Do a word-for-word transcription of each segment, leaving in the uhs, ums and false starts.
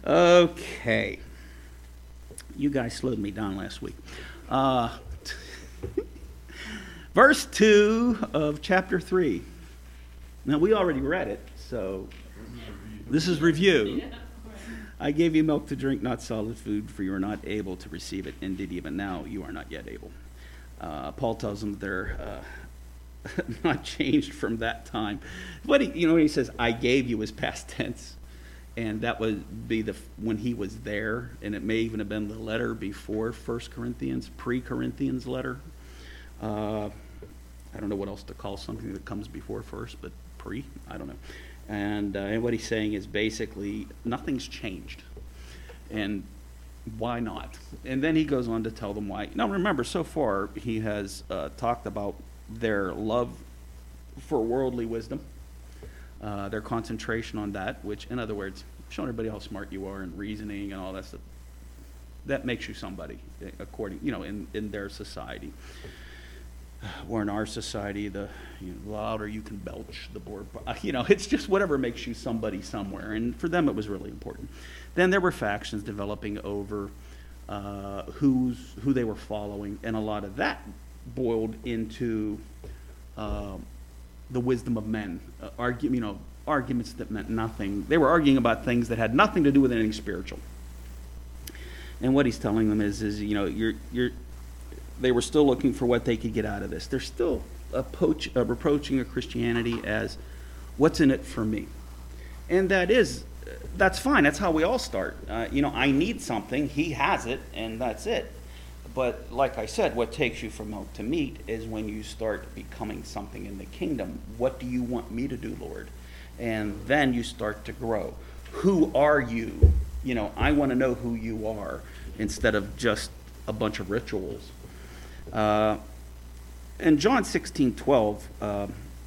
Okay. You guys slowed me down last week. Uh, verse two of chapter three. Now, we already read it, so this is review. I gave you milk to drink, not solid food, for you are not able to receive it. Indeed, even now you are not yet able. Uh, Paul tells them they're uh, not changed from that time. What he, you know, when he says, I gave you, is past tense. And that would be the when he was there, and it may even have been the letter before First Corinthians, pre-Corinthians letter. Uh, I don't know what else to call something that comes before first, but pre, I don't know. And, uh, and what he's saying is basically nothing's changed. And why not? And then he goes on to tell them why. Now remember, so far he has uh, talked about their love for worldly wisdom. Uh, their concentration on that, which, in other words, showing everybody how smart you are and reasoning and all that stuff, that makes you somebody, according, you know, in, in their society. Or in our society, the, you know, louder you can belch, the more, you know, it's just whatever makes you somebody somewhere. And for them, it was really important. Then there were factions developing over uh, who's, who they were following, and a lot of that boiled into uh, the wisdom of men, uh, argue, you know, arguments that meant nothing. They were arguing about things that had nothing to do with anything spiritual. And what he's telling them is, is you know, you're, you're, they were still looking for what they could get out of this. They're still approach, uh, approaching a Christianity as, what's in it for me? And that is, that's fine. That's how we all start. Uh, you know, I need something. He has it, and that's it. But like I said, what takes you from milk to meat is when you start becoming something in the kingdom. What do you want me to do, Lord? And then you start to grow. Who are you? You know, I want to know who you are instead of just a bunch of rituals. Uh, in John sixteen twelve, uh,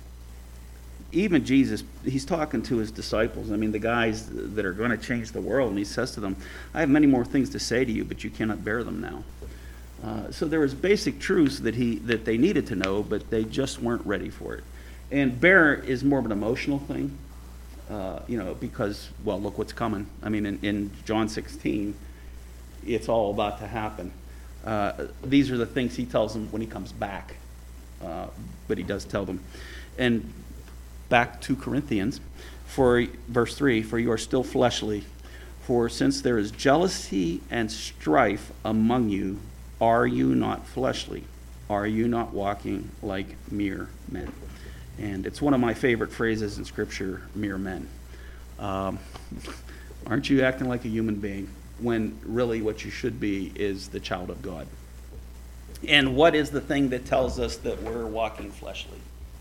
even Jesus, he's talking to his disciples. I mean, the guys that are going to change the world. And he says to them, I have many more things to say to you, but you cannot bear them now. Uh, so there was basic truths that he that they needed to know, but they just weren't ready for it. And bear is more of an emotional thing, uh, you know, because, well, look what's coming. I mean, in, in John sixteen, it's all about to happen. Uh, these are the things he tells them when he comes back, uh, but he does tell them. And back to Corinthians, for verse three, for you are still fleshly, for since there is jealousy and strife among you, are you not fleshly? Are you not walking like mere men? And it's one of my favorite phrases in Scripture, mere men. Um, aren't you acting like a human being when really what you should be is the child of God? And what is the thing that tells us that we're walking fleshly?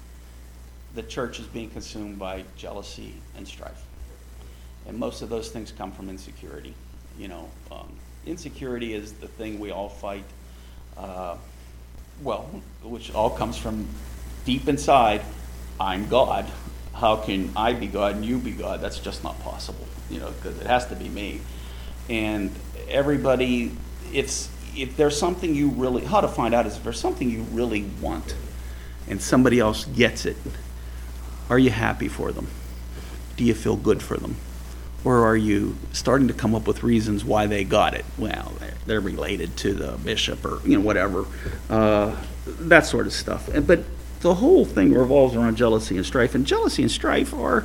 The church is being consumed by jealousy and strife. And most of those things come from insecurity. You know, um, insecurity is the thing we all fight, uh, well, which all comes from deep inside, I'm God. How can I be God and you be God? That's just not possible, you know, because it has to be me. And everybody, it's, if there's something you really, how to find out is if there's something you really want and somebody else gets it, are you happy for them? Do you feel good for them? Or are you starting to come up with reasons why they got it? Well, they're related to the bishop or, you know, whatever, uh, that sort of stuff. But the whole thing revolves around jealousy and strife. And jealousy and strife are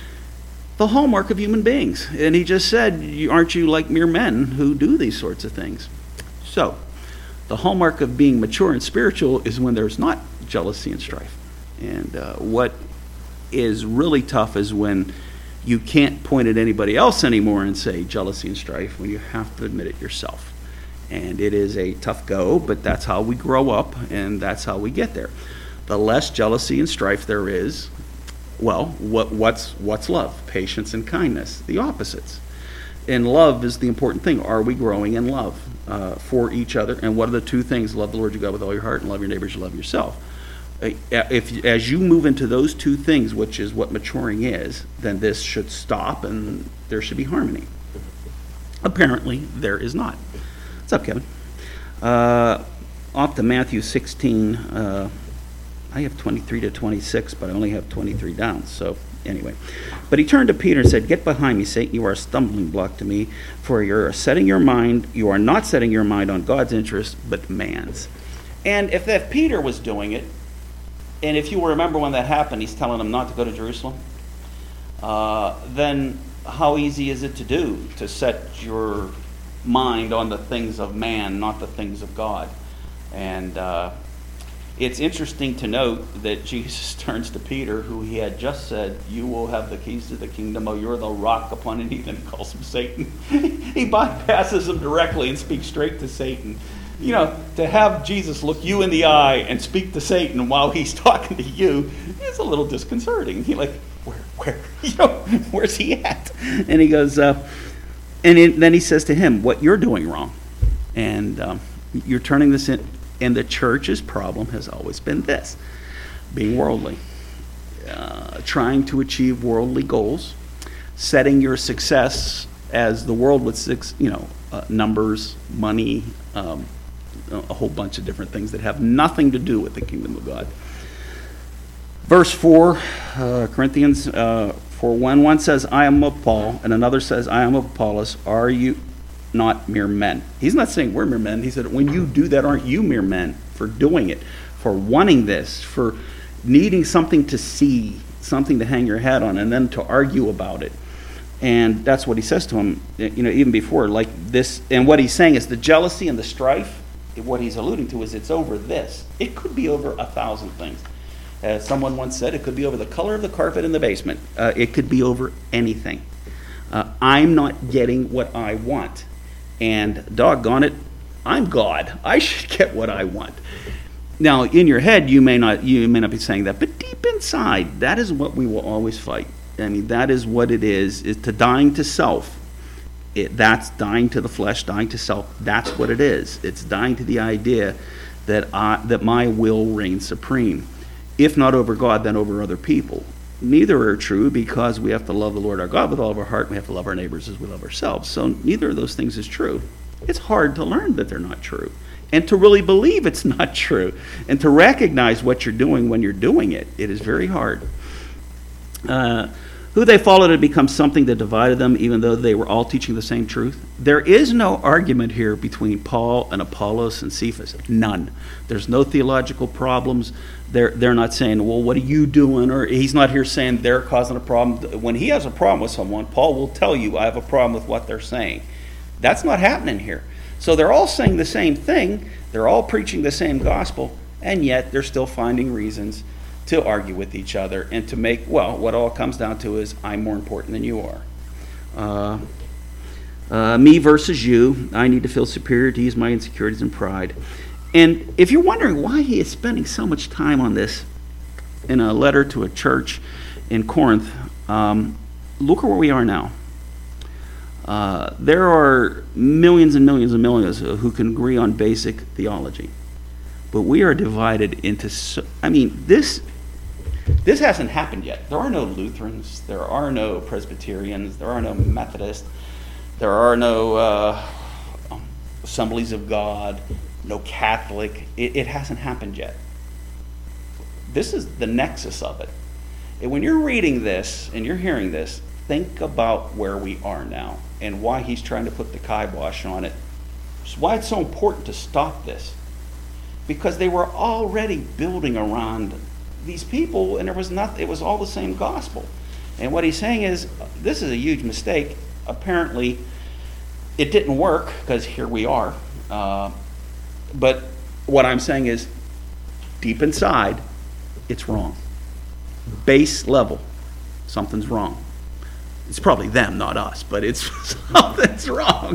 the hallmark of human beings. And he just said, aren't you like mere men who do these sorts of things? So, the hallmark of being mature and spiritual is when there's not jealousy and strife. And uh, what is really tough is when you can't point at anybody else anymore and say jealousy and strife, when you have to admit it yourself. And it is a tough go, but that's how we grow up, and that's how we get there. The less jealousy and strife there is, well, what, what's what's love? Patience and kindness, the opposites. And love is the important thing. Are we growing in love uh, for each other? And what are the two things? Love the Lord your God with all your heart, and love your neighbors, you love yourself. If as you move into those two things, which is what maturing is, then this should stop and there should be harmony. Apparently, there is not. What's up, Kevin? Uh, off to Matthew sixteen. Uh, I have twenty-three to twenty-six, but I only have twenty-three down. So anyway. But he turned to Peter and said, "Get behind me, Satan. You are a stumbling block to me, for you're setting your mind, you are not setting your mind on God's interest, but man's." And if that Peter was doing it, and if you remember when that happened, he's telling him not to go to Jerusalem, uh, then how easy is it to do, to set your mind on the things of man, not the things of God? And uh, it's interesting to note that Jesus turns to Peter, who he had just said, "You will have the keys to the kingdom, oh, you're the rock upon it." He then calls him Satan. He bypasses him directly and speaks straight to Satan. You know, to have Jesus look you in the eye and speak to Satan while he's talking to you is a little disconcerting. He like, where, where, you know, where's he at? And he goes, uh, and it, then he says to him, "What you're doing wrong, and um, you're turning this in." And the church's problem has always been this: being worldly, uh, trying to achieve worldly goals, setting your success as the world would, six, you know, uh, numbers, money. Um, a whole bunch of different things that have nothing to do with the kingdom of God. Verse four, uh, Corinthians uh, four one, one says, "I am of Paul," and another says, "I am of Apollos. Are you not mere men?" He's not saying we're mere men. He said, when you do that, aren't you mere men for doing it, for wanting this, for needing something to see, something to hang your hat on, and then to argue about it? And that's what he says to him, you know, even before, like this. And what he's saying is the jealousy and the strife, what he's alluding to is it's over this. It could be over a thousand things. As someone once said, it could be over the color of the carpet in the basement. Uh, it could be over anything. Uh, I'm not getting what I want. And doggone it, I'm God. I should get what I want. Now, in your head, you may not you may not be saying that, but deep inside, that is what we will always fight. I mean, that is what it is, is to dying to self. It, that's dying to the flesh, dying to self. That's what it is. It's dying to the idea that I, that my will reigns supreme. If not over God, then over other people. Neither are true, because we have to love the Lord our God with all of our heart, and we have to love our neighbors as we love ourselves. So neither of those things is true. It's hard to learn that they're not true, and to really believe it's not true, and to recognize what you're doing when you're doing it. It is very hard. Uh, Who they followed had become something that divided them, even though they were all teaching the same truth. There is no argument here between Paul and Apollos and Cephas. None. There's no theological problems. They're, they're not saying, well, what are you doing? Or he's not here saying they're causing a problem. When he has a problem with someone, Paul will tell you, I have a problem with what they're saying. That's not happening here. So they're all saying the same thing. They're all preaching the same gospel, and yet they're still finding reasons to argue with each other and to make, well, what all comes down to is I'm more important than you are. Uh, uh, me versus you. I need to feel superior to use my insecurities and pride. And if you're wondering why he is spending so much time on this in a letter to a church in Corinth, um, look at where we are now. Uh, there are millions and millions and millions who can agree on basic theology. But we are divided into, so, I mean, this this hasn't happened yet. There are no Lutherans, there are no Presbyterians, there are no Methodists, there are no uh, Assemblies of God, no Catholic. It, it hasn't happened yet. This is the nexus of it. And when you're reading this and you're hearing this, think about where we are now and why he's trying to put the kibosh on it. Why it's so important to stop this. Because they were already building around these people, and there was nothing. It was all the same gospel. And what he's saying is, this is a huge mistake. Apparently, it didn't work, because here we are. Uh, but what I'm saying is, deep inside, it's wrong. Base level, something's wrong. It's probably them, not us, but it's something's wrong.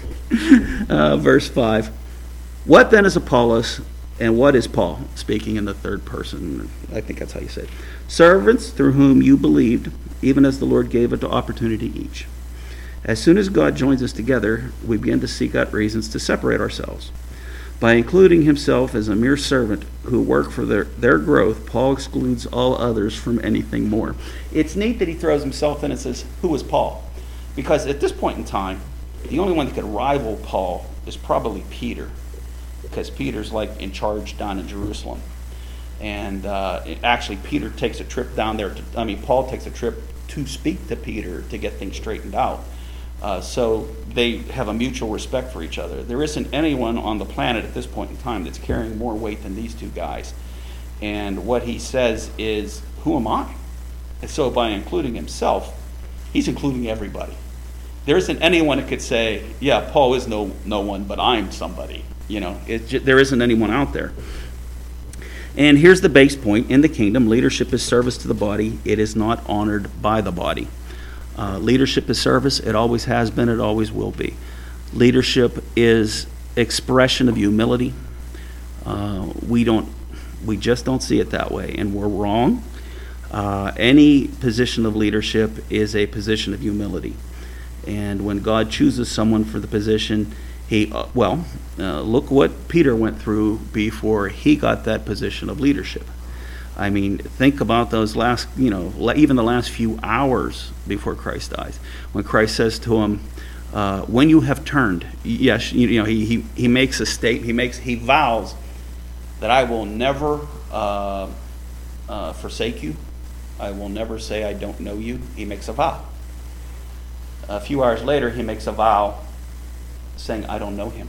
uh, verse five. What then is Apollos? And what is Paul? Speaking in the third person. I think that's how you say it. Servants through whom you believed, even as the Lord gave it to opportunity each. As soon as God joins us together, we begin to seek out reasons to separate ourselves. By including himself as a mere servant who work for their, their growth, Paul excludes all others from anything more. It's neat that he throws himself in and says, who is Paul? Because at this point in time, the only one that could rival Paul is probably Peter. Because Peter's like in charge down in Jerusalem. And uh, actually, Peter takes a trip down there. To, I mean, Paul takes a trip to speak to Peter to get things straightened out. Uh, so they have a mutual respect for each other. There isn't anyone on the planet at this point in time that's carrying more weight than these two guys. And what he says is, who am I? And so by including himself, he's including everybody. There isn't anyone that could say, yeah, Paul is no no one, but I'm somebody. You know, it just, there isn't anyone out there. And here's the base point. In the kingdom, leadership is service to the body. It is not honored by the body. Uh, leadership is service. It always has been. It always will be. Leadership is expression of humility. Uh, we don't, we just don't see it that way, and we're wrong. Uh, any position of leadership is a position of humility. And when God chooses someone for the position, he, uh, well, uh, look what Peter went through before he got that position of leadership. I mean, think about those last, you know, even the last few hours before Christ dies. When Christ says to him, uh, when you have turned, yes, you, you know, he, he, he makes a state, he makes, he vows that I will never uh, uh, forsake you. I will never say I don't know you. He makes a vow. A few hours later, he makes a vow saying, I don't know him.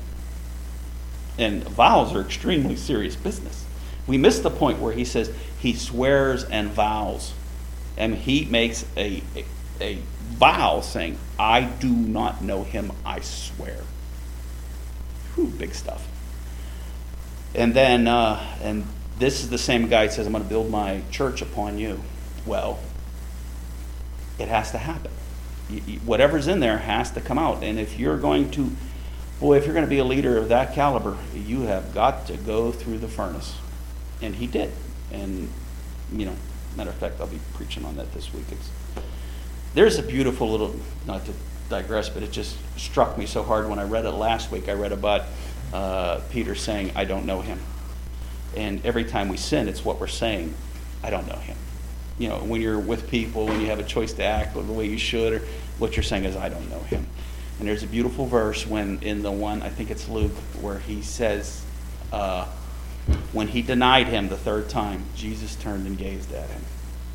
And vows are extremely serious business. We miss the point where he says he swears and vows. And he makes a, a, a vow saying, I do not know him, I swear. Whew, big stuff. And then, uh, and this is the same guy that says, I'm going to build my church upon you. Well, it has to happen. You, you, whatever's in there has to come out. And if you're going to, boy, if you're going to be a leader of that caliber, you have got to go through the furnace. And he did. And, you know, matter of fact, I'll be preaching on that this week. It's, there's a beautiful little, not to digress, but it just struck me so hard when I read it last week. I read about uh, Peter saying, I don't know him. And every time we sin, it's what we're saying, I don't know him. You know, when you're with people, when you have a choice to act the way you should, or what you're saying is, I don't know him. And there's a beautiful verse when in the one, I think it's Luke, where he says, uh, when he denied him the third time, Jesus turned and gazed at him.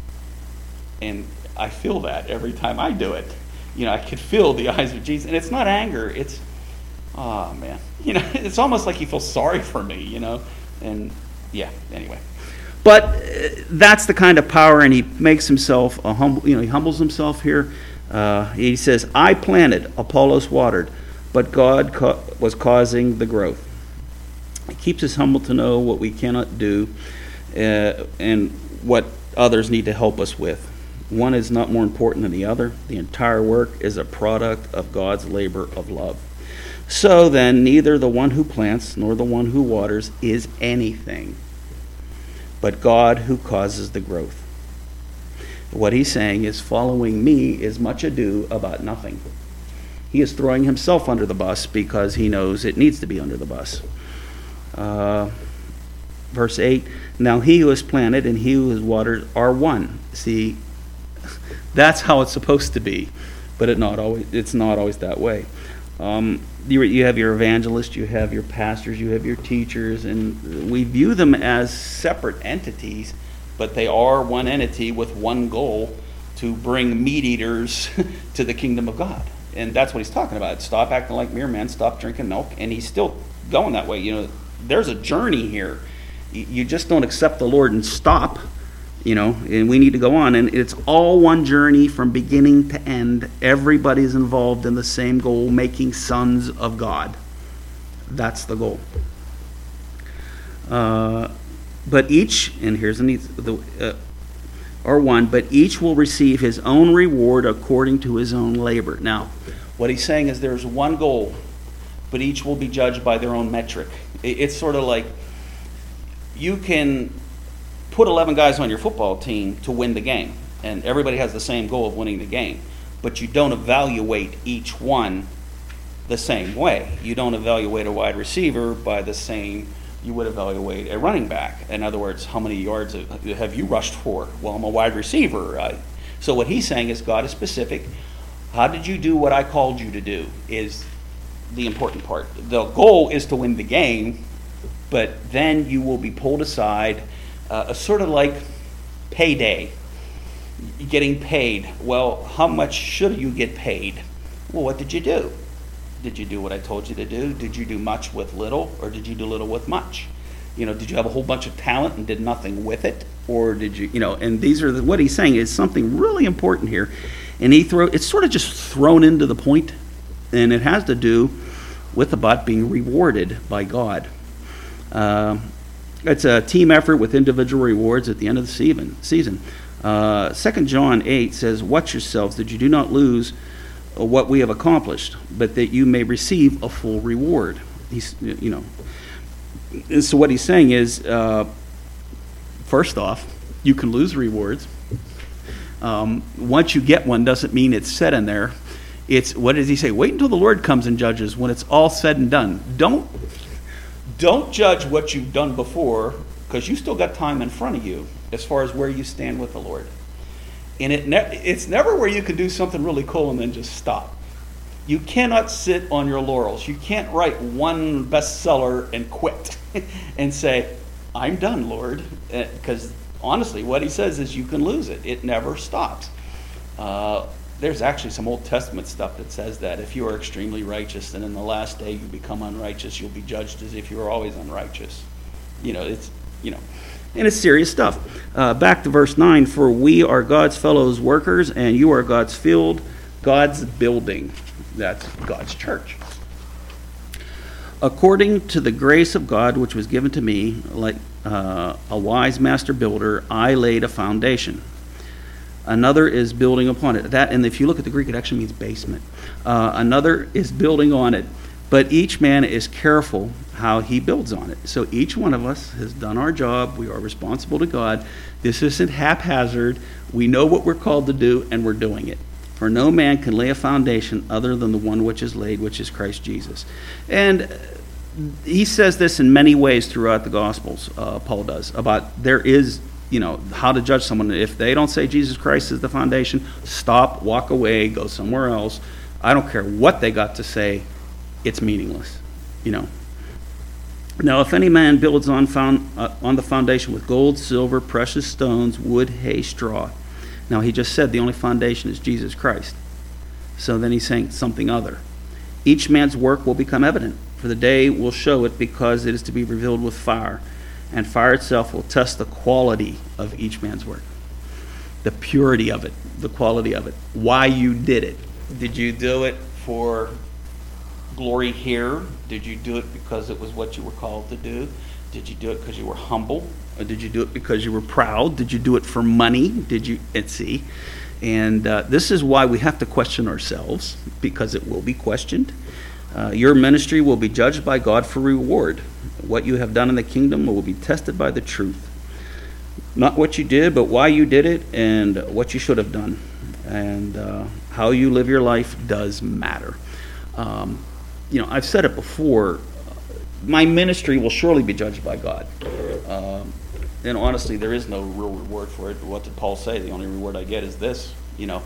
And I feel that every time I do it. You know, I could feel the eyes of Jesus. And it's not anger, it's, oh man. You know, it's almost like he feels sorry for me, you know. And yeah, anyway. But uh, that's the kind of power, and he makes himself a humble, you know, he humbles himself here. Uh, he says, I planted, Apollos watered, but God ca- was causing the growth. He keeps us humble to know what we cannot do uh, and what others need to help us with. One is not more important than the other. The entire work is a product of God's labor of love. So then, neither the one who plants nor the one who waters is anything, but God who causes the growth. What he's saying is, following me is much ado about nothing. He is throwing himself under the bus because he knows it needs to be under the bus. Uh, verse eight, now he who is planted and he who is watered are one. See, that's how it's supposed to be, but it not always, it's not always that way. Um, you, you have your evangelists, you have your pastors, you have your teachers, and we view them as separate entities, but they are one entity with one goal, to bring meat eaters to the kingdom of God. And that's what he's talking about. Stop acting like mere men, stop drinking milk, and he's still going that way. You know, there's a journey here. You just don't accept the Lord and stop, you know, and we need to go on. And it's all one journey from beginning to end. Everybody's involved in the same goal, making sons of God. That's the goal. Uh, but each, and here's the, the uh, or one, but each will receive his own reward according to his own labor. Now, what he's saying is there's one goal, but each will be judged by their own metric. It's sort of like you can put eleven guys on your football team to win the game, and everybody has the same goal of winning the game, but you don't evaluate each one the same way. You don't evaluate a wide receiver by the same you would evaluate a running back. In other words, how many yards have you rushed for? Well, I'm a wide receiver. I, so what he's saying is God is specific. How did you do what I called you to do is the important part. The goal is to win the game, but then you will be pulled aside Uh, sort of like payday, getting paid. Well, how much should you get paid? Well, what did you do? Did you do what I told you to do? Did you do much with little, or did you do little with much? You know, did you have a whole bunch of talent and did nothing with it? Or did you, you know, and these are the, what he's saying is something really important here. And he throw, it's sort of just thrown into the point, and it has to do with about being rewarded by God. Uh, it's a team effort with individual rewards at the end of the season. season. Uh, Second John eight says, watch yourselves that you do not lose what we have accomplished, but that you may receive a full reward. He's, you know, and so what he's saying is, uh, first off, you can lose rewards. Um, once you get one, doesn't mean it's set in there. It's, what does he say? Wait until the Lord comes and judges when it's all said and done. Don't, don't judge what you've done before, because you still got time in front of you as far as where you stand with the Lord. And it ne- it's never where you can do something really cool and then just stop. You cannot sit on your laurels. You can't write one bestseller and quit and say, I'm done, Lord. Because honestly, what he says is you can lose it. It never stops. Uh, there's actually some Old Testament stuff that says that if you are extremely righteous and in the last day you become unrighteous, you'll be judged as if you were always unrighteous. You know, it's, you know. And it's serious stuff. Uh, back to verse nine, for we are God's fellows workers, and you are God's field, God's building. That's God's church. According to the grace of God which was given to me, like uh, a wise master builder, I laid a foundation. Another is building upon it. That, and if you look at the Greek, it actually means basement. Uh, another is building on it. But each man is careful how he builds on it. So each one of us has done our job. We are responsible to God. This isn't haphazard. We know what we're called to do, and we're doing it. For no man can lay a foundation other than the one which is laid, which is Christ Jesus. And he says this in many ways throughout the Gospels, uh, Paul does, about there is, you know, how to judge someone. If they don't say Jesus Christ is the foundation, stop, walk away, go somewhere else. I don't care what they got to say. It's meaningless, you know. Now, if any man builds on found, uh, on the foundation with gold, silver, precious stones, wood, hay, straw. Now, he just said the only foundation is Jesus Christ. So then he's saying something other. Each man's work will become evident, for the day will show it, because it is to be revealed with fire. And fire itself will test the quality of each man's work. The purity of it, the quality of it, why you did it. Did you do it for glory here? Did you do it because it was what you were called to do? Did you do it because you were humble? Or did you do it because you were proud? Did you do it for money? Did you, and see? And uh, this is why we have to question ourselves, because it will be questioned. Uh, your ministry will be judged by God for reward. What you have done in the kingdom will be tested by the truth. Not what you did, but why you did it and what you should have done. And uh, how you live your life does matter. Um, you know, I've said it before, my ministry will surely be judged by God. Um, and honestly, there is no real reward for it. What did Paul say? The only reward I get is this, you know.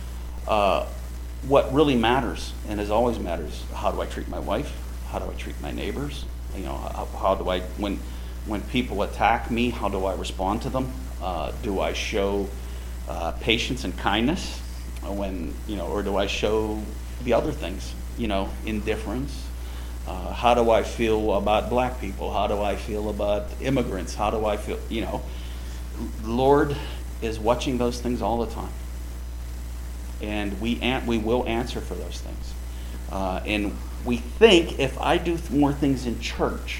Uh, what really matters, and as always matters, how do I treat my wife? How do I treat my neighbors? You know, how, how do I, when when people attack me, how do I respond to them? Uh, do I show uh, patience and kindness? When, you know, or do I show the other things? You know, indifference. Uh, how do I feel about black people? How do I feel about immigrants? How do I feel, you know? Lord is watching those things all the time. And we an- we will answer for those things. Uh, and we think if I do th- more things in church,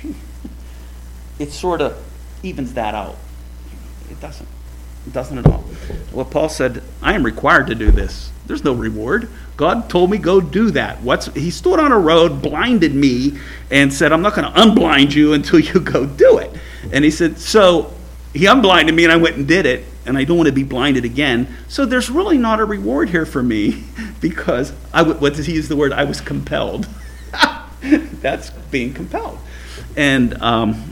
it sort of evens that out. It doesn't. It doesn't at all. Well, Paul said, I am required to do this. There's no reward. God told me go do that. What's he stood on a road, blinded me, and said, I'm not going to unblind you until you go do it. And he said, so he unblinded me and I went and did it, and I don't want to be blinded again. So there's really not a reward here for me because, I w- what does he use the word? I was compelled. That's being compelled. And, um,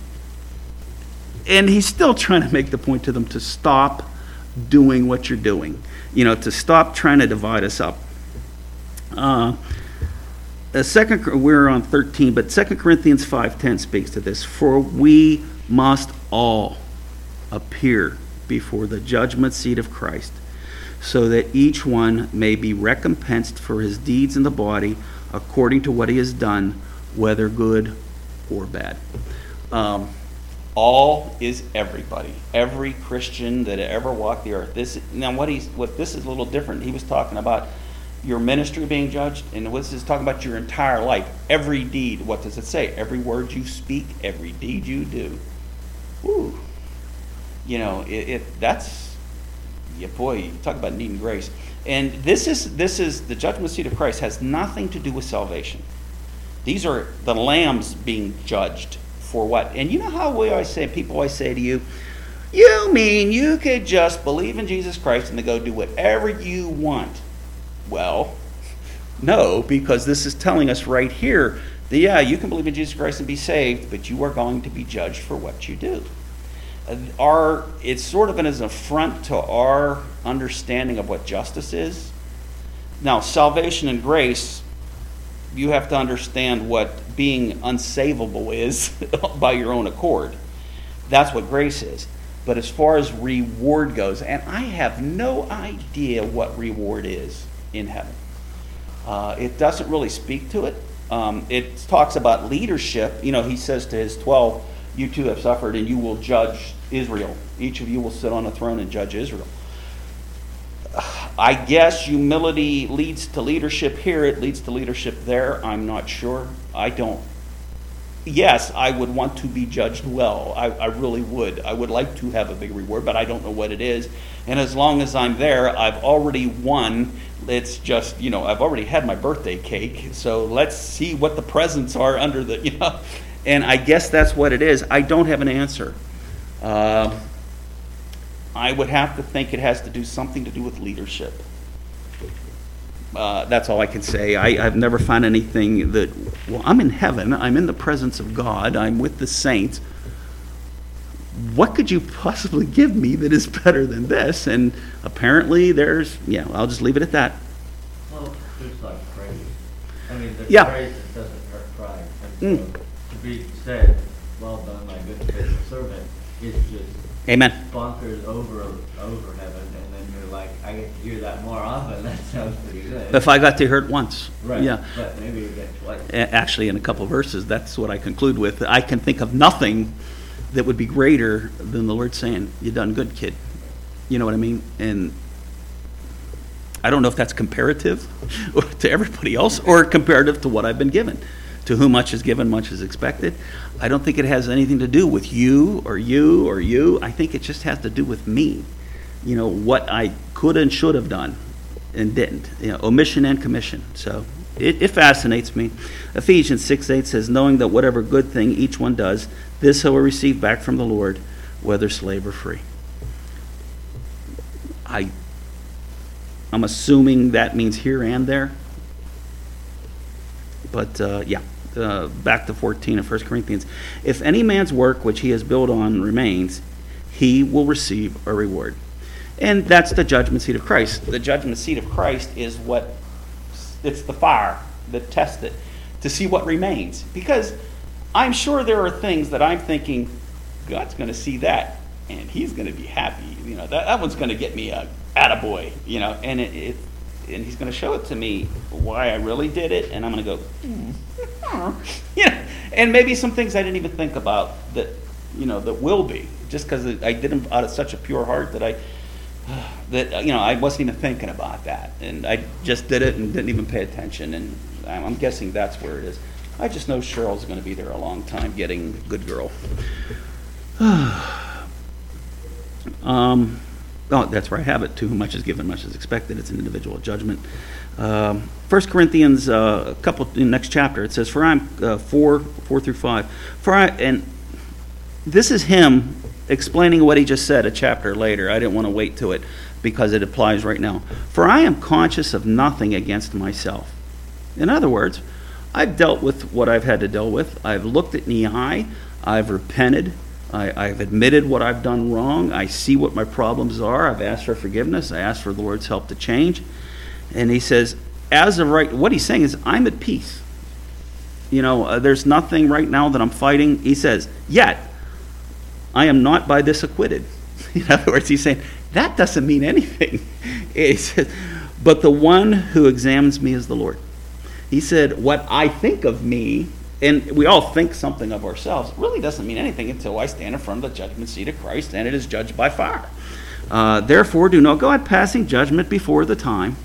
and he's still trying to make the point to them to stop doing what you're doing. You know, to stop trying to divide us up. Uh, a second, we're on thirteen, but Second Corinthians five ten speaks to this. For we must all appear before the judgment seat of Christ, so that each one may be recompensed for his deeds in the body according to what he has done, whether good or bad. Um, all is everybody, every Christian that ever walked the earth. This now what he's what this is a little different. He was talking about your ministry being judged, and this is talking about your entire life, every deed. What does it say? Every word you speak, every deed you do. Ooh, you know it. it that's yeah, boy. You talk about needing grace. And this is this is the judgment seat of Christ has nothing to do with salvation. These are the lambs being judged for what? And you know how we always say, people always say to you, you mean you could just believe in Jesus Christ and then go do whatever you want? Well, no, because this is telling us right here that, yeah, you can believe in Jesus Christ and be saved, but you are going to be judged for what you do. Our, it's sort of an affront to our understanding of what justice is. Now, salvation and grace, you have to understand what being unsavable is by your own accord. That's what grace is. But as far as reward goes, and I have no idea what reward is in heaven. Uh, it doesn't really speak to it. Um, it talks about leadership. You know, he says to his twelve, you two have suffered and you will judge Israel. Each of you will sit on a throne and judge Israel. I guess humility leads to leadership here. It leads to leadership there. I'm not sure. I don't. Yes, I would want to be judged well. I, I really would. I would like to have a big reward, but I don't know what it is. And as long as I'm there, I've already won. It's just, you know, I've already had my birthday cake. So let's see what the presents are under the, you know. And I guess that's what it is. I don't have an answer. Uh, I would have to think it has to do something to do with leadership. Uh, that's all I can say. I, I've never found anything that, well, I'm in heaven. I'm in the presence of God. I'm with the saints. What could you possibly give me that is better than this? And apparently there's, yeah, I'll just leave it at that. Well, there's like praise. I mean, there's yeah. praise that doesn't hurt pride. And so mm. to be said, well done, my good and faithful servant, is just Amen. bonkers over over heaven, and then you're like, I get to hear that more often. That sounds pretty good. If I got to hear it once, right? Yeah, but maybe you get twice. Actually, in a couple of verses, that's what I conclude with. I can think of nothing that would be greater than the Lord saying, "You done good, kid." You know what I mean? And I don't know if that's comparative to everybody else or comparative to what I've been given. To whom much is given, much is expected. I don't think it has anything to do with you or you or you. I think it just has to do with me. You know, what I could and should have done and didn't. You know, omission and commission. So it, it fascinates me. Ephesians six eight says, knowing that whatever good thing each one does, this he will receive back from the Lord, whether slave or free. I, I'm assuming that means here and there. But uh, yeah. Uh, back to fourteen of First Corinthians. If any man's work which he has built on remains, he will receive a reward. And that's the judgment seat of Christ. The judgment seat of Christ is what, it's the fire that tests it to see what remains. Because I'm sure there are things that I'm thinking, God's going to see that and he's going to be happy. You know, that, that one's going to get me a attaboy, you know, and it, it and he's going to show it to me why I really did it, and I'm going to go, mm. you know, and maybe some things I didn't even think about that, you know, that will be, just because I did them out of such a pure heart that I, that, you know, I wasn't even thinking about that, and I just did it and didn't even pay attention, and I'm guessing that's where it is. I just know Cheryl's going to be there a long time getting good girl. um... Oh, that's where I have it. To whom much is given, much is expected. It's an individual judgment. Um, First Corinthians, uh, a couple in the next chapter, it says, "For I'm uh, four, four through five. For I," and this is him explaining what he just said a chapter later. I didn't want to wait to it because it applies right now. "For I am conscious of nothing against myself." In other words, I've dealt with what I've had to deal with. I've looked it in the eye. I've repented. I, I've admitted what I've done wrong. I see what my problems are. I've asked for forgiveness. I asked for the Lord's help to change. And he says, as of right, what he's saying is, I'm at peace. You know, uh, there's nothing right now that I'm fighting. He says, yet, I am not by this acquitted. In other words, he's saying, that doesn't mean anything. He says, but the one who examines me is the Lord. He said, what I think of me, and we all think something of ourselves, really doesn't mean anything until I stand in front of the judgment seat of Christ, and it is judged by fire. Uh, Therefore, do not go out passing judgment before the time.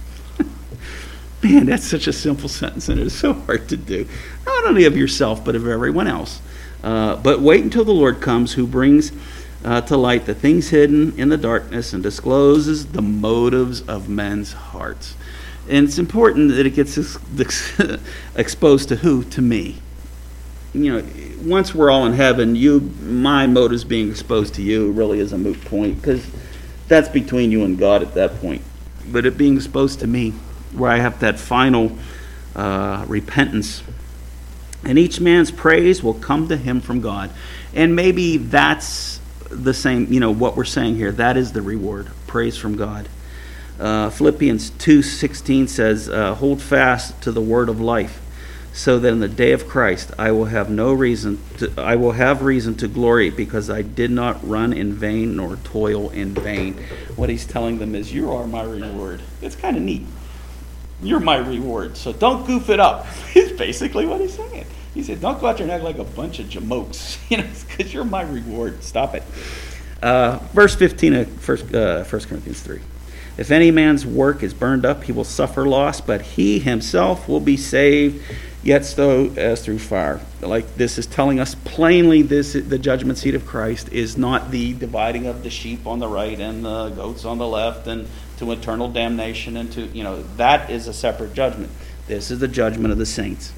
Man, that's such a simple sentence, and it is so hard to do. Not only of yourself, but of everyone else. Uh, but wait until the Lord comes, who brings uh, to light the things hidden in the darkness and discloses the motives of men's hearts. And it's important that it gets ex- exposed to who? To me. You know, once we're all in heaven, you, my motives being exposed to you really is a moot point, because that's between you and God at that point. But it being exposed to me, where I have that final uh, repentance. And each man's praise will come to him from God. And maybe that's the same, you know, what we're saying here. That is the reward, praise from God. Uh, Philippians two sixteen says, uh, hold fast to the word of life, so that in the day of Christ I will have no reason to, I will have reason to glory, because I did not run in vain nor toil in vain. What he's telling them is, you are my reward. It's kind of neat. You're my reward, so don't goof it up. Is basically what he's saying. He said, don't go out there and act like a bunch of jamokes, you know, because you're my reward. Stop it. Uh, verse fifteen of First, uh, First Corinthians three. If any man's work is burned up, he will suffer loss, but he himself will be saved, yet so as through fire. Like this is telling us plainly, this the judgment seat of Christ is not the dividing of the sheep on the right and the goats on the left and to eternal damnation, and to, you know, that is a separate judgment. This is the judgment of the saints.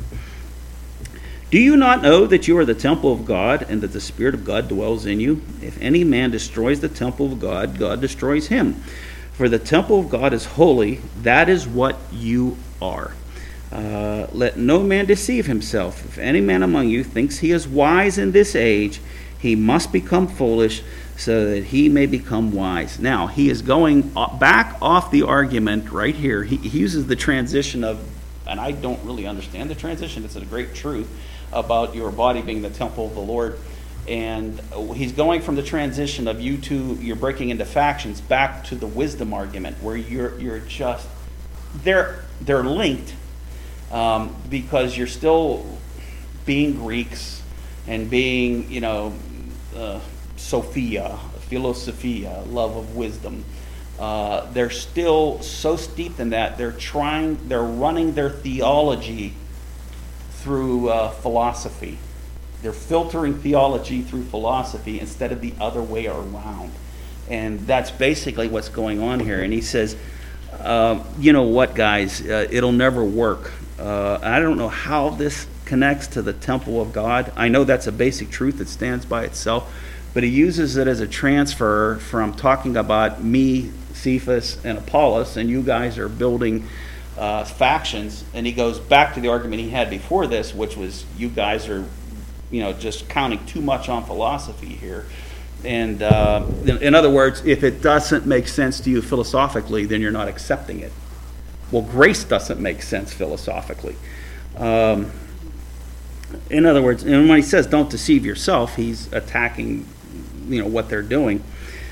Do you not know that you are the temple of God, and that the Spirit of God dwells in you? If any man destroys the temple of God, God destroys him. For the temple of God is holy, that is what you are. Uh, let no man deceive himself. If any man among you thinks he is wise in this age, he must become foolish, so that he may become wise. Now, he is going back off the argument right here. He, he uses the transition of, and I don't really understand the transition, it's a great truth about your body being the temple of the Lord. And he's going from the transition of you two, you're breaking into factions, back to the wisdom argument, where you're you're just, they're, they're linked, um, because you're still being Greeks and being, you know, uh, Sophia, philosophia, love of wisdom. Uh, they're still so steeped in that, they're trying, they're running their theology through uh, philosophy. They're filtering theology through philosophy instead of the other way around. And that's basically what's going on here. And he says, uh, you know what, guys, uh, it'll never work. Uh, I don't know how this connects to the temple of God. I know that's a basic truth that stands by itself, but he uses it as a transfer from talking about me, Cephas, and Apollos, and you guys are building uh, factions, and he goes back to the argument he had before this, which was you guys are, you know, just counting too much on philosophy here. And uh, in, in other words, if it doesn't make sense to you philosophically, then you're not accepting it. Well, grace doesn't make sense philosophically. Um, in other words, and when he says don't deceive yourself, he's attacking, you know, what they're doing.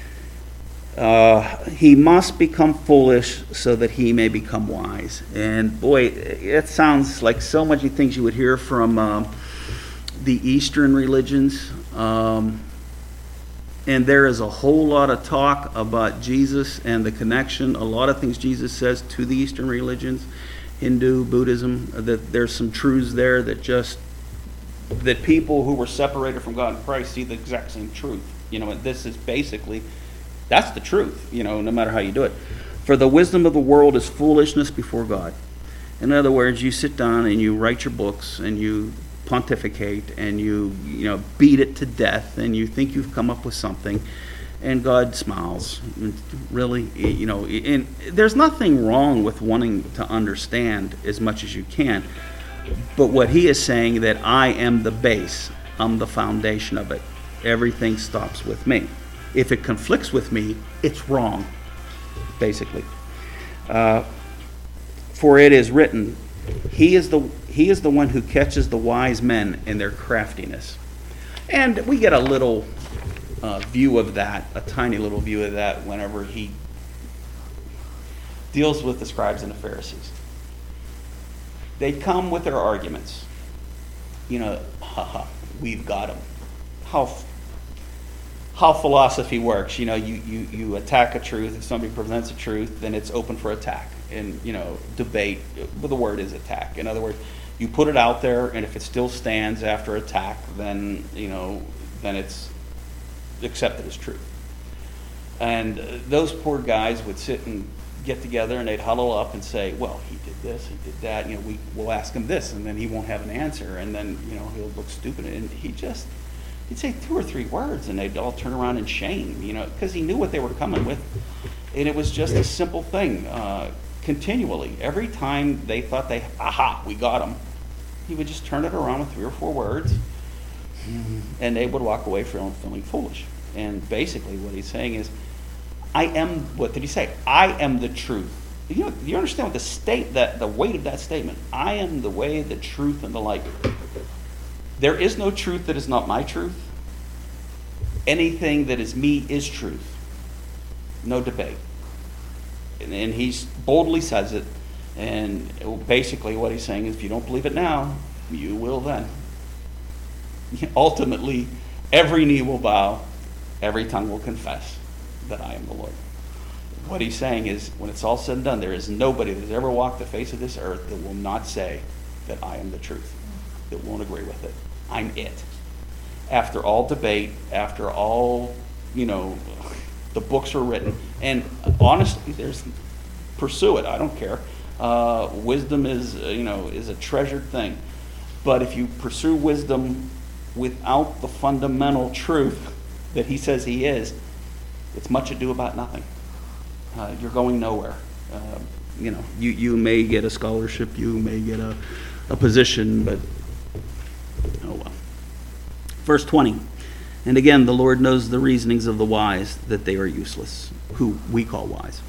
Uh, he must become foolish so that he may become wise. And boy, it sounds like so many things you would hear from um, the Eastern religions. Um, and there is a whole lot of talk about Jesus and the connection, a lot of things Jesus says to the Eastern religions, Hindu, Buddhism, that there's some truths there that just, that people who were separated from God in Christ see the exact same truth. You know, and this is basically, that's the truth, you know, no matter how you do it. For the wisdom of the world is foolishness before God. In other words, you sit down and you write your books and you pontificate and you, you know, beat it to death and you think you've come up with something, and God smiles. Really, you know, and there's nothing wrong with wanting to understand as much as you can. But what he is saying, that I am the base, I'm the foundation of it. Everything stops with me. If it conflicts with me, it's wrong, basically. Uh, for it is written, he is the he is the one who catches the wise men in their craftiness. And we get a little uh, view of that, a tiny little view of that, whenever he deals with the scribes and the Pharisees. They come with their arguments. You know, haha, we've got them. How how philosophy works. You know, you, you, you attack a truth. If somebody presents a truth, then it's open for attack. And, you know, debate, well, the word is attack. In other words, you put it out there, and if it still stands after attack, then, you know, then it's accepted as truth. And uh, those poor guys would sit and get together, and they'd huddle up and say, well, he did this, he did that, you know, we, we'll ask him this, and then he won't have an answer, and then, you know, he'll look stupid. And he just, he'd say two or three words, and they'd all turn around in shame, you know, because he knew what they were coming with. And it was just a simple thing, uh, continually. Every time they thought they, aha, we got him, he would just turn it around with three or four words, and they would walk away feeling, feeling foolish. And basically what he's saying is, I am, what did he say? I am the truth. You know, you understand what the state, that the weight of that statement? I am the way, the truth, and the light. There is no truth that is not my truth. Anything that is me is truth. No debate. And, and he boldly says it. And basically what he's saying is, if you don't believe it now, you will then. Ultimately, every knee will bow, every tongue will confess that I am the Lord. What he's saying is, when it's all said and done, there is nobody that has ever walked the face of this earth that will not say that I am the truth, that won't agree with it. I'm it. After all debate, after all, you know, the books are written, and honestly, there's, pursue it, I don't care. Uh, wisdom is, uh, you know, is a treasured thing. But if you pursue wisdom without the fundamental truth that he says he is, it's much ado about nothing. Uh, you're going nowhere. Uh, you know, you, you may get a scholarship, you may get a, a position, but oh well. Verse twenty, and again, the Lord knows the reasonings of the wise, that they are useless, who we call wise.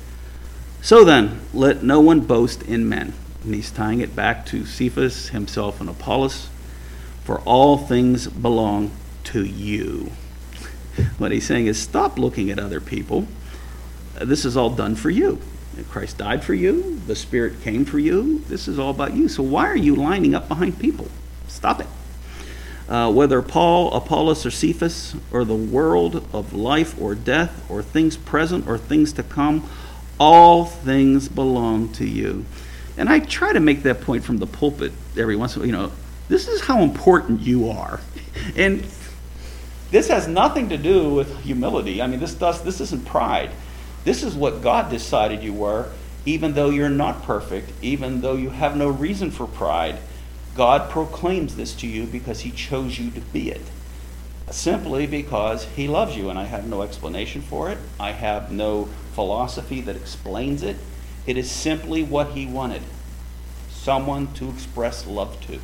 So then, let no one boast in men. And he's tying it back to Cephas, himself, and Apollos. For all things belong to you. What he's saying is, stop looking at other people. Uh, this is all done for you. Christ died for you. The Spirit came for you. This is all about you. So why are you lining up behind people? Stop it. Uh, whether Paul, Apollos, or Cephas, or the world of life or death, or things present or things to come, all things belong to you. And I try to make that point from the pulpit every once in a while. You know, this is how important you are. And this has nothing to do with humility. I mean, this does, this isn't pride. This is what God decided you were, even though you're not perfect, even though you have no reason for pride. God proclaims this to you because he chose you to be it. Simply because he loves you, and I have no explanation for it. I have no philosophy that explains it. It is simply what he wanted. Someone to express love to.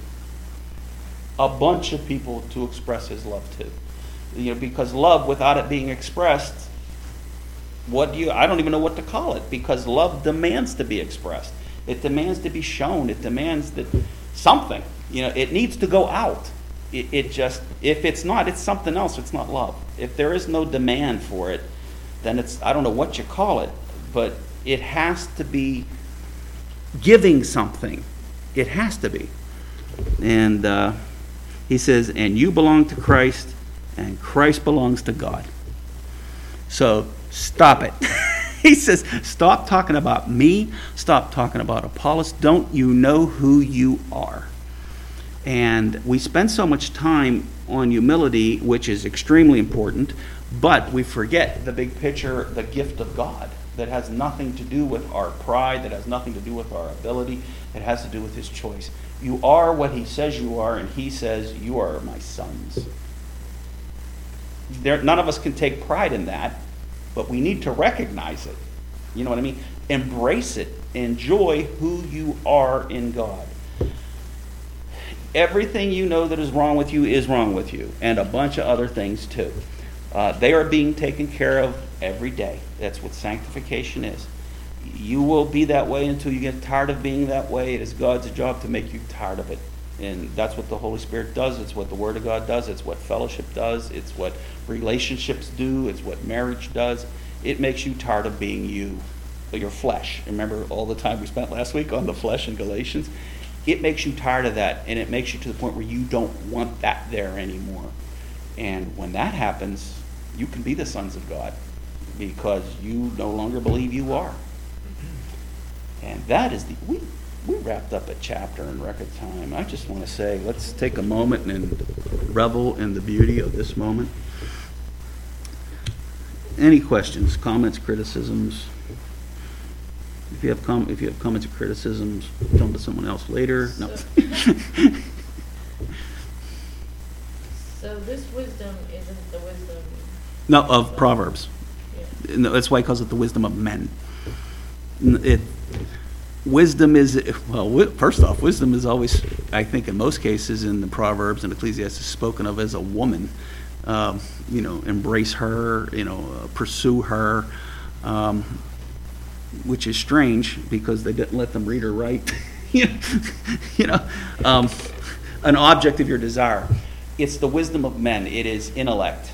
A bunch of people to express his love to. You know, because love, without it being expressed, what do you, I don't even know what to call it, because love demands to be expressed. It demands to be shown. It demands that something, you know, it needs to go out. It, it just, if it's not, it's something else. It's not love. If there is no demand for it, then it's, I don't know what you call it, but it has to be giving something. It has to be. And uh, he says, and you belong to Christ, and Christ belongs to God. So stop it. He says, stop talking about me. Stop talking about Apollos. Don't you know who you are? And we spend so much time on humility, which is extremely important, but we forget the big picture, the gift of God, that has nothing to do with our pride, that has nothing to do with our ability. It has to do with his choice. You are what he says you are, and he says, you are my sons. There, none of us can take pride in that, but we need to recognize it. You know what I mean? Embrace it. Enjoy who you are in God. Everything you know that is wrong with you is wrong with you, and a bunch of other things too. Uh, they are being taken care of every day. That's what sanctification is. You will be that way until you get tired of being that way. It is God's job to make you tired of it. And that's what the Holy Spirit does. It's what the Word of God does. It's what fellowship does. It's what relationships do. It's what marriage does. It makes you tired of being you, your flesh. Remember all the time we spent last week on the flesh in Galatians? It makes you tired of that, and it makes you to the point where you don't want that there anymore. And when that happens, you can be the sons of God because you no longer believe you are. And that is the... We, we wrapped up a chapter in record time. I just want to say, let's take a moment and revel in the beauty of this moment. Any questions, comments, criticisms? If you have com- if you have comments or criticisms, tell them to someone else later. No. So, so this wisdom isn't the wisdom... No, of Proverbs. Yeah. No, that's why he calls it the wisdom of men. It, wisdom is, well, first off, wisdom is always, I think in most cases in the Proverbs and Ecclesiastes, spoken of as a woman. Um, you know, embrace her, you know, uh, pursue her, um, which is strange because they didn't let them read or write. you know, um, an object of your desire. It's the wisdom of men. It is intellect.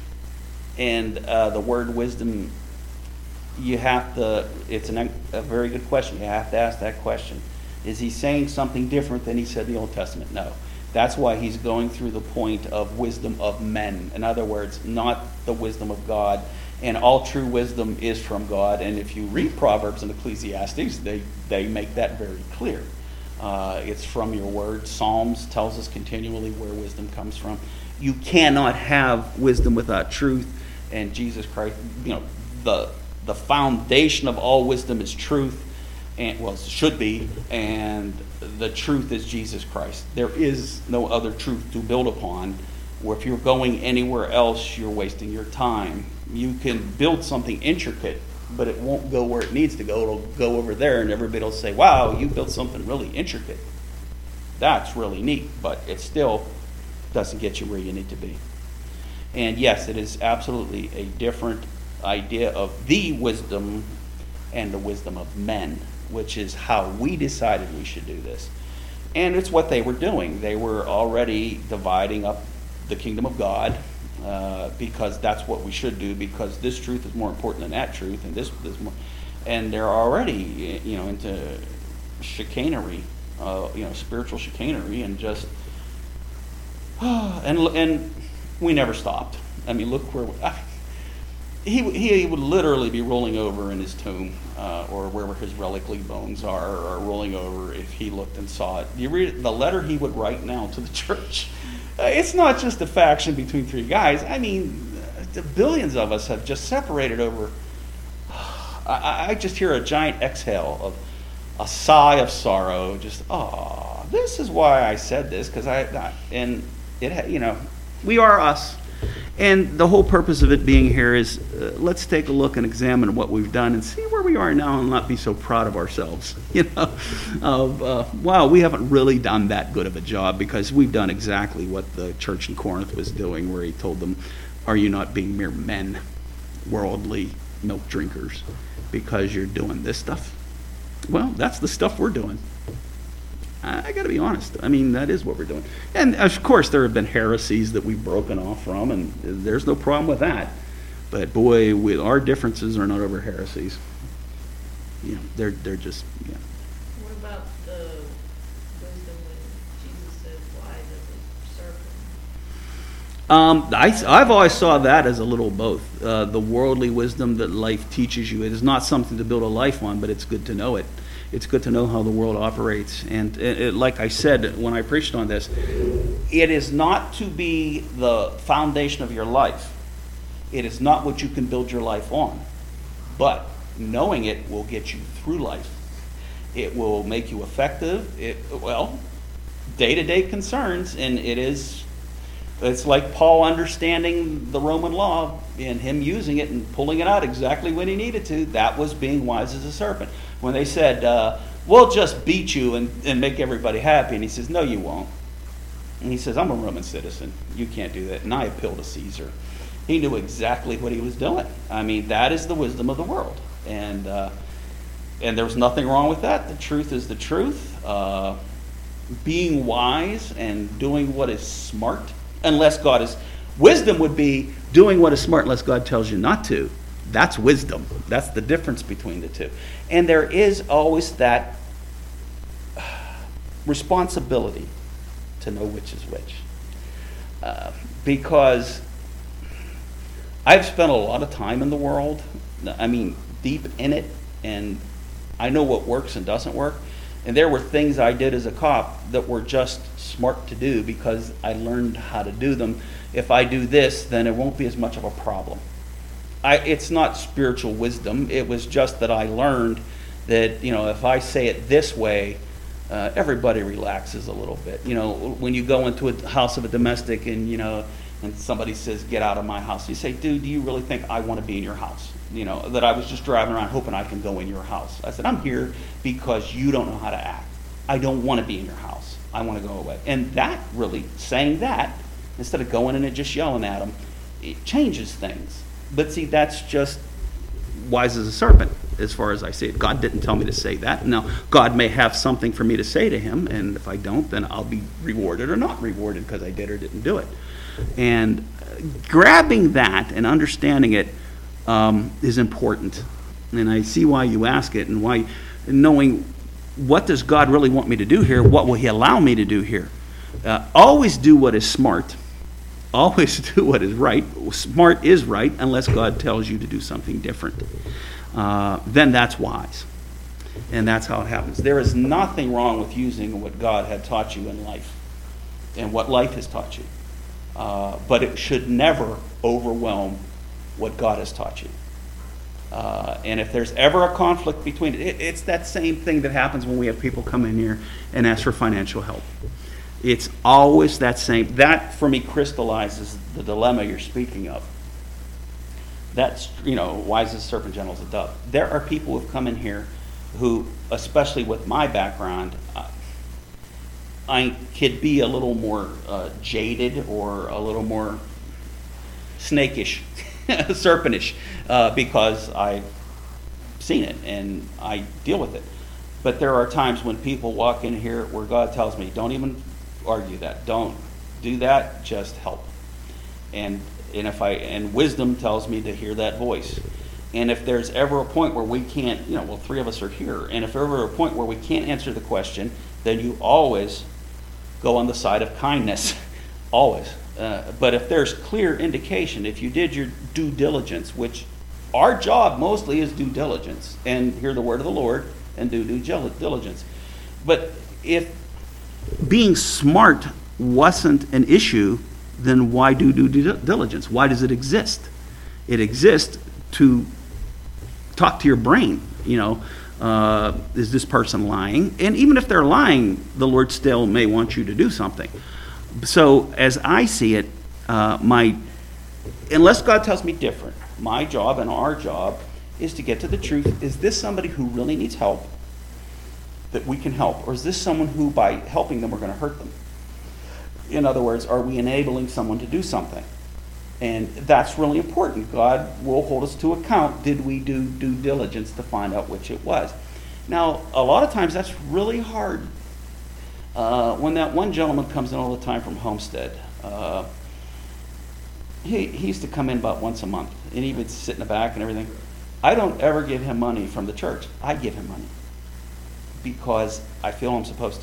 And uh, the word wisdom, you have to, it's an, a very good question. You have to ask that question. Is he saying something different than he said in the Old Testament? No. That's why he's going through the point of wisdom of men. In other words, not the wisdom of God. And all true wisdom is from God. And if you read Proverbs and Ecclesiastes, they, they make that very clear. Uh, it's from your word. Psalms tells us continually where wisdom comes from. You cannot have wisdom without truth. And Jesus Christ, you know, the the foundation of all wisdom is truth. And, well, it should be, and the truth is Jesus Christ. There is no other truth to build upon, where if you're going anywhere else, you're wasting your time. You can build something intricate, but it won't go where it needs to go. It'll go over there, and everybody will say, wow, you built something really intricate. That's really neat, but it still doesn't get you where you need to be. And yes, it is absolutely a different idea of the wisdom and the wisdom of men, which is how we decided we should do this. And it's what they were doing. They were already dividing up the kingdom of God uh, because that's what we should do, because this truth is more important than that truth, and this is more. And they're already, you know, into chicanery, uh, you know, spiritual chicanery, and just and and we never stopped. I mean, look where we, I, he he would literally be rolling over in his tomb, uh, or wherever his relicly bones are, or rolling over if he looked and saw it. You read the letter he would write now to the church. Uh, it's not just a faction between three guys. I mean, the billions of us have just separated over. I, I just hear a giant exhale of a sigh of sorrow. Just, oh, this is why I said this, because I, I and it, you know, we are us. And the whole purpose of it being here is uh, let's take a look and examine what we've done and see where we are now and not be so proud of ourselves. You know, of, uh, wow, we haven't really done that good of a job, because we've done exactly what the church in Corinth was doing, where he told them, are you not being mere men, worldly milk drinkers, because you're doing this stuff? Well, that's the stuff we're doing. I got to be honest. I mean, that is what we're doing. And, of course, there have been heresies that we've broken off from, and there's no problem with that. But, boy, we, our differences are not over heresies. You know, they're, they're just, yeah. What about the wisdom when Jesus said, why does it serpent? Um, I, I've always saw that as a little both. Uh, the worldly wisdom that life teaches you, it is not something to build a life on, but it's good to know it. It's good to know how the world operates. And it, it, like I said when I preached on this, it is not to be the foundation of your life. It is not what you can build your life on. But knowing it will get you through life. It will make you effective. It, well, day-to-day concerns, and it is, it's like Paul understanding the Roman law and him using it and pulling it out exactly when he needed to. That was being wise as a serpent. When they said, uh, we'll just beat you and, and make everybody happy. And he says, no, you won't. And he says, I'm a Roman citizen. You can't do that. And I appeal to Caesar. He knew exactly what he was doing. I mean, that is the wisdom of the world. And uh, and there's nothing wrong with that. The truth is the truth. Uh, being wise and doing what is smart, unless God is, wisdom would be doing what is smart unless God tells you not to. That's wisdom. That's the difference between the two. And there is always that responsibility to know which is which. Uh, because I've spent a lot of time in the world, I mean, deep in it, and I know what works and doesn't work. And there were things I did as a cop that were just smart to do because I learned how to do them. If I do this, then it won't be as much of a problem. I, it's not spiritual wisdom. It was just that I learned that, you know, if I say it this way, uh, everybody relaxes a little bit. You know, when you go into a house of a domestic and, you know, and somebody says, get out of my house, you say, dude, do you really think I want to be in your house? You know, that I was just driving around hoping I can go in your house. I said, I'm here because you don't know how to act. I don't want to be in your house. I want to go away. And that really, saying that, instead of going in and just yelling at them, it changes things. But see, that's just wise as a serpent, as far as I see it. God didn't tell me to say that. Now, God may have something for me to say to him, and if I don't, then I'll be rewarded or not rewarded because I did or didn't do it. And grabbing that and understanding it um, is important. And I see why you ask it, and why knowing what does God really want me to do here, what will he allow me to do here. Uh, always do what is smart. Always do what is right. Smart is right unless God tells you to do something different. Uh, then that's wise. And that's how it happens. There is nothing wrong with using what God had taught you in life and what life has taught you. Uh, but it should never overwhelm what God has taught you. Uh, and if there's ever a conflict between it, it, it's that same thing that happens when we have people come in here and ask for financial help. It's always that same. That, for me, crystallizes the dilemma you're speaking of. That's, you know, wise as a serpent, gentle as a dove. There are people who have come in here who, especially with my background, uh, I could be a little more uh, jaded or a little more snakish, serpentish, uh, because I've seen it and I deal with it. But there are times when people walk in here where God tells me, don't even argue that. Don't do that. Just help. And and if I and wisdom tells me to hear that voice. And if there's ever a point where we can't, you know, well, three of us are here. And if ever a point where we can't answer the question, then you always go on the side of kindness. Always. Uh, but if there's clear indication, if you did your due diligence, which our job mostly is due diligence, and hear the word of the Lord and do due diligence. But if being smart wasn't an issue, then why do due diligence? Why does it exist? It exists to talk to your brain. You know, uh, is this person lying? And even if they're lying, the Lord still may want you to do something. So as I see it, uh, my unless God tells me different, my job and our job is to get to the truth. Is this somebody who really needs help that we can help? Or is this someone who, by helping them, we're going to hurt them? In other words, are we enabling someone to do something? And that's really important. God will hold us to account. Did we do due diligence to find out which it was? Now, a lot of times that's really hard. Uh, when that one gentleman comes in all the time from Homestead, uh, he, he used to come in about once a month, and he would sit in the back and everything. I don't ever give him money from the church. I give him money because I feel I'm supposed to.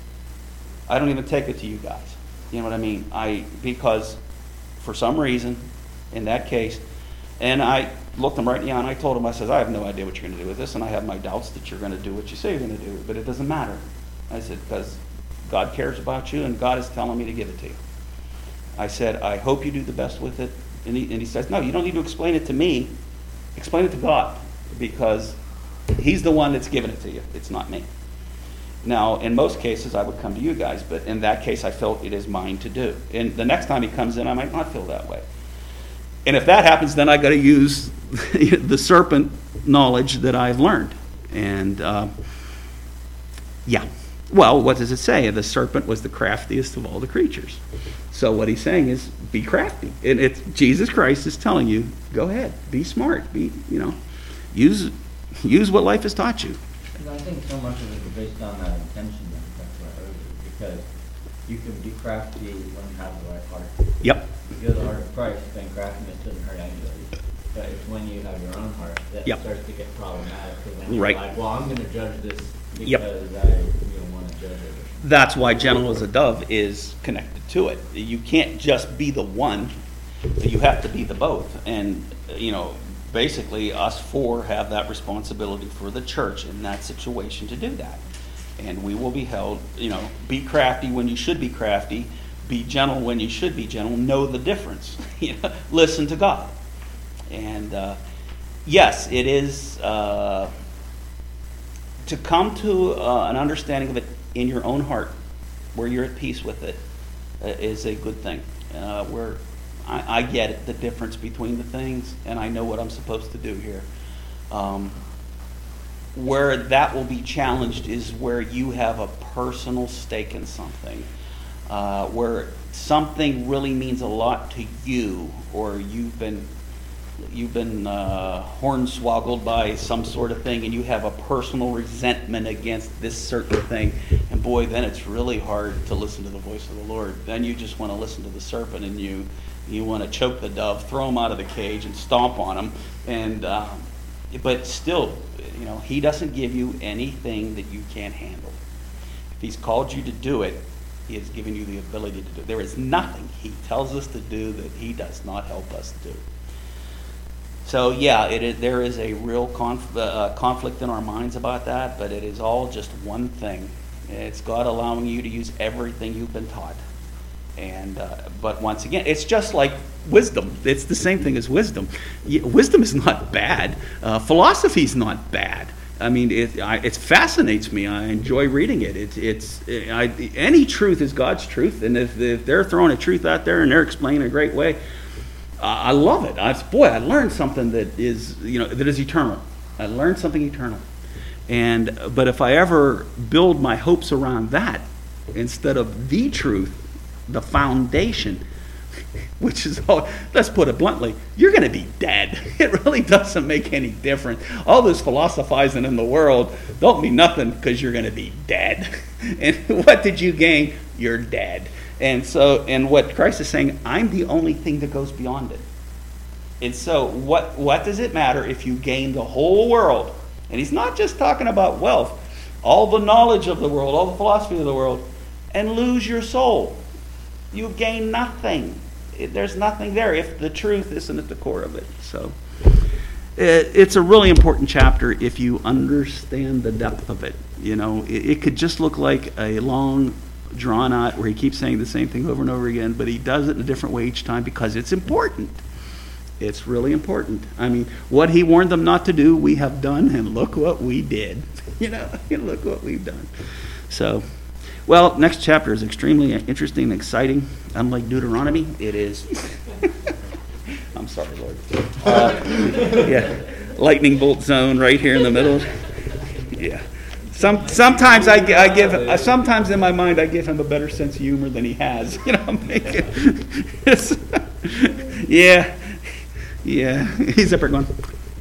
I don't even take it to you guys. You know what I mean? I because for some reason, in that case, and I looked him right in the eye and I told him, I said, I have no idea what you're going to do with this, and I have my doubts that you're going to do what you say you're going to do, but it doesn't matter. I said, because God cares about you and God is telling me to give it to you. I said, I hope you do the best with it. And he, and he says, no, you don't need to explain it to me. Explain it to God, because he's the one that's giving it to you. It's not me. Now, in most cases, I would come to you guys, but in that case, I felt it is mine to do. And the next time he comes in, I might not feel that way. And if that happens, then I got to use the serpent knowledge that I've learned. And uh, yeah. Well, what does it say? The serpent was the craftiest of all the creatures. So what he's saying is, be crafty. And it's Jesus Christ is telling you, go ahead, be smart, be you know, use use what life has taught you. And I think so much of it is based on that intention that that's what I heard. because you can be crafty when you have the right heart. Yep. If you have the heart of Christ, then craftiness doesn't hurt anybody. But it's when you have your own heart that Yep. it starts to get problematic. Because then you're Right. like, well, I'm going to judge this because Yep. I you know, want to judge it. That's why gentle as a dove is connected to it. You can't just be the one, you have to be the both. And, you know, basically us four have that responsibility for the church in that situation to do that. And we will be held, you know, be crafty when you should be crafty, be gentle when you should be gentle, know the difference. You know, listen to God. And uh, yes, it is uh, to come to uh, an understanding of it in your own heart, where you're at peace with it, uh, is a good thing. Uh, where I, I get it, the difference between the things, and I know what I'm supposed to do here. Um, where that will be challenged is where you have a personal stake in something, uh, where something really means a lot to you, or you've been you've been uh, hornswoggled by some sort of thing, and you have a personal resentment against this certain thing, and boy, then it's really hard to listen to the voice of the Lord. Then you just want to listen to the serpent, and you you want to choke the dove, throw him out of the cage, and stomp on him. And um, but still, you know, he doesn't give you anything that you can't handle. If he's called you to do it, he has given you the ability to do it. There is nothing he tells us to do that he does not help us do. So yeah, it is, there is a real conf, uh, conflict in our minds about that, but it is all just one thing. It's God allowing you to use everything you've been taught. And uh, but once again, it's just like wisdom. It's the same thing as wisdom. Wisdom is not bad. Uh, philosophy is not bad. I mean, it I, it fascinates me. I enjoy reading it. It it's I, any truth is God's truth, and if, if they're throwing a truth out there and they're explaining it a great way, uh, I love it. I, boy, I learned something that is you know that is eternal. I learned something eternal. And but if I ever build my hopes around that instead of the truth, the foundation, which is all, let's put it bluntly, you're going to be dead. It really doesn't make any difference. All this philosophizing in the world don't mean nothing because you're going to be dead. And what did you gain? You're dead. And so, and what Christ is saying, I'm the only thing that goes beyond it. And so what, what does it matter if you gain the whole world? And he's not just talking about wealth, all the knowledge of the world, all the philosophy of the world, and lose your soul. You gain nothing. It, there's nothing there if the truth isn't at the core of it. So it, it's a really important chapter if you understand the depth of it. You know, it, it could just look like a long, drawn out where he keeps saying the same thing over and over again, but he does it in a different way each time because it's important. It's really important. I mean, what he warned them not to do, we have done, and look what we did. You know, look what we've done. So. Well, next chapter is extremely interesting and exciting. Unlike Deuteronomy, it is... I'm sorry, Lord. Uh, yeah, lightning bolt zone right here in the middle. Yeah. Some sometimes I, I give uh, sometimes in my mind I give him a better sense of humor than he has. You know, I'm making, yeah, yeah. He's up there going.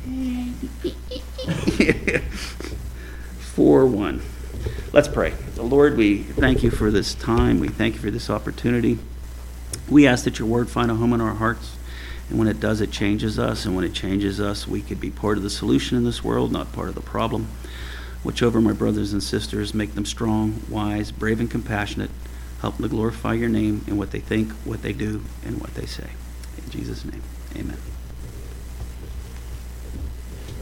Four one. Let's pray. Lord, we thank you for this time. We thank you for this opportunity. We ask that your word find a home in our hearts. And when it does, it changes us. And when it changes us, we could be part of the solution in this world, not part of the problem. Watch over my brothers and sisters. Make them strong, wise, brave, and compassionate. Help them to glorify your name in what they think, what they do, and what they say. In Jesus' name, amen.